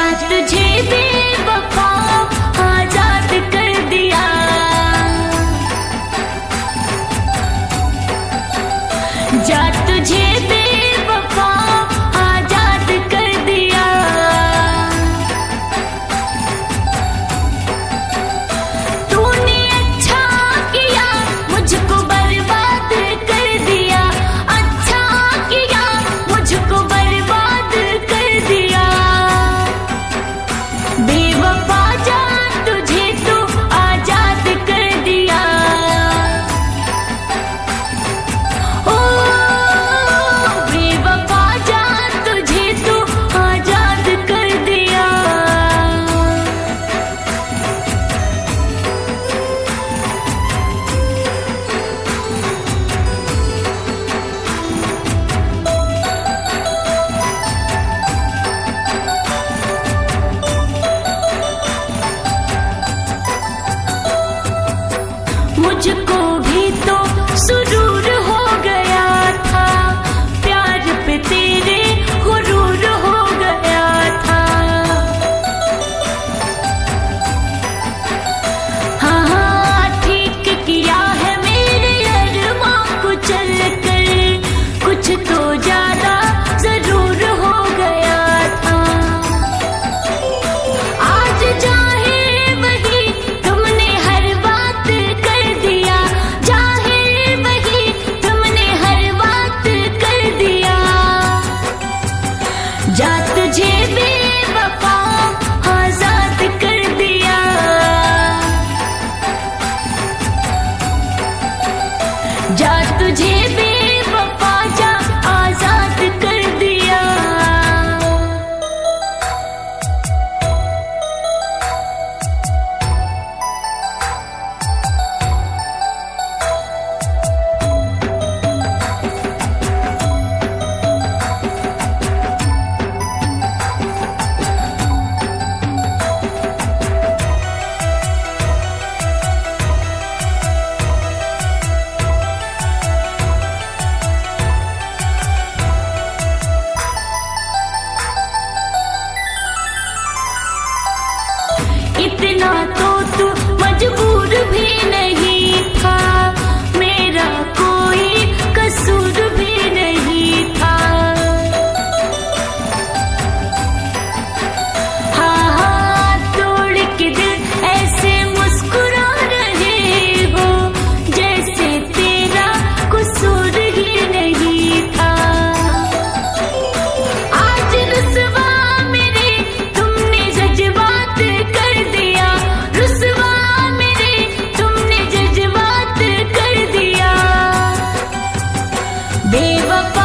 जा तुझे बेवफा आजाद कर दिया, जा तुझे बेवफा आजाद कर दिया। तूने अच्छा किया मुझको बर्बाद कर दिया, अच्छा किया मुझको बर्बाद कर दिया। बेवफा जा तुझे तो आजाद कर दिया। ओ बेवफा जा तुझे तो आजाद कर दिया। मुझको भी तो सुरूर हो गया था, प्यार पे तेरे गुरूर हो गया था। हाँ हाँ ठीक किया है मेरे अरमां को चल कर, कुछ तो ज्यादा जरूर हो गया था। आज जाहिर वही तुमने हर बात कर दिया, जाहिर वही तुमने हर बात कर दिया। जा तुझे बेवफा आजाद कर दिया, जा तुझे बेवफा जा आजाद कर दिया। इतना तो तू मजबूर भी नहीं था, मेरा कोई कसूर भी नहीं था। हाँ हाँ तोड़ के दिल ऐसे मुस्कुरा रहे हो जैसे तेरा कसूर ही नहीं था। आज रुसवा मेरे तुमने जज्बात कर दिया, रुसवा मेरे तुमने जज्बात कर दिया। बेवफा